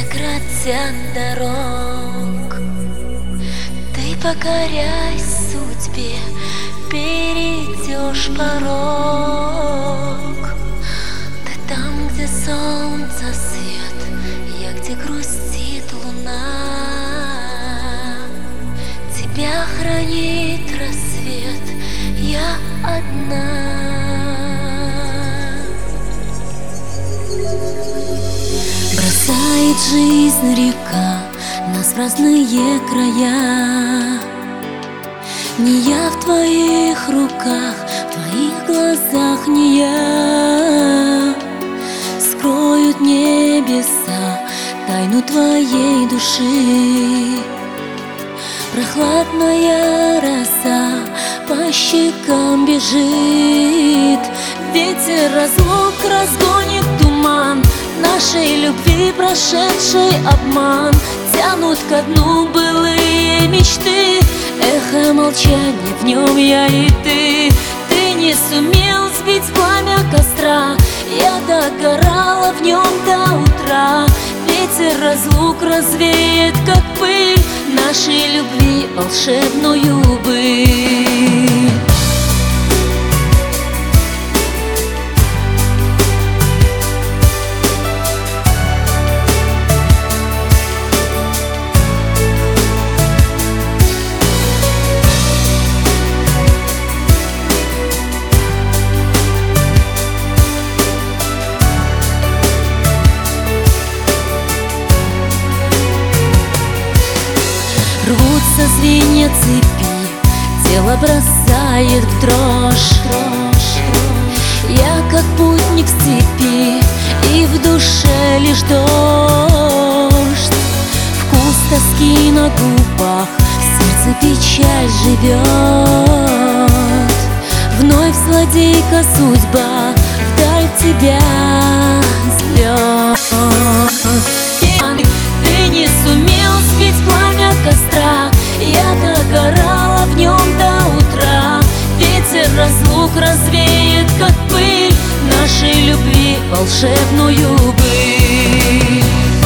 преградят дорог. Ты покоряй судьбе, перейдешь порог. Ты там, где солнце свет, я где грустит луна. Тебя хранит рассвет, я одна. Бросает жизнь река нас в разные края. Не я в твоих руках, в твоих глазах не я. Скроют небеса тайну твоей души. Прохладная роса по щекам бежит. Ветер разлук разгонит туман нашей любви, прошедший обман. Тянут ко дну былые мечты, эхо молчания, в нем я и ты. Ты не сумел сбить пламя костра, я догорала в нем до утра. Ветер разлук развеет, как пыль, нашей любви волшебную быль. Рвутся звенья цепи, тело бросает в дрожь. Я как путник в степи, и в душе лишь дождь. Вкус тоски на губах, в сердце печаль живет. Вновь злодейка судьба вдаль тебя зовет. Ты не сумел сбить пламя костра, я догорала в нем до утра. Ветер разлук развеет, как пыль, нашей любви волшебную быль.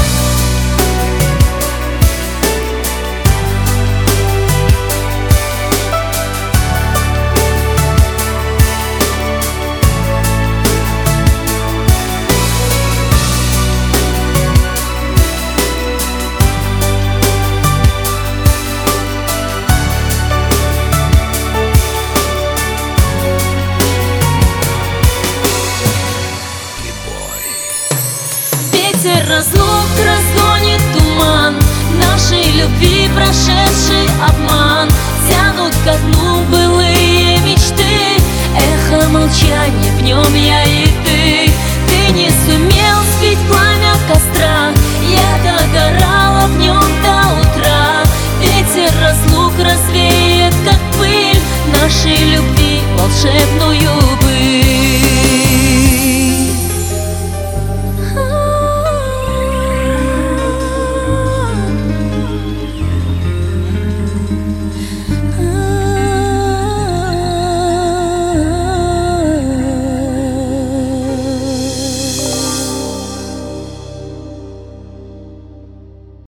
Ветер разлук разгонит туман нашей любви, прошедший обман. Тянут ко дну былые мечты, эхо молчания, в нем я и ты. Ты не сумел сбить пламя костра, я догорала в нем до утра. Ветер разлук развеет, как пыль, нашей любви волшебную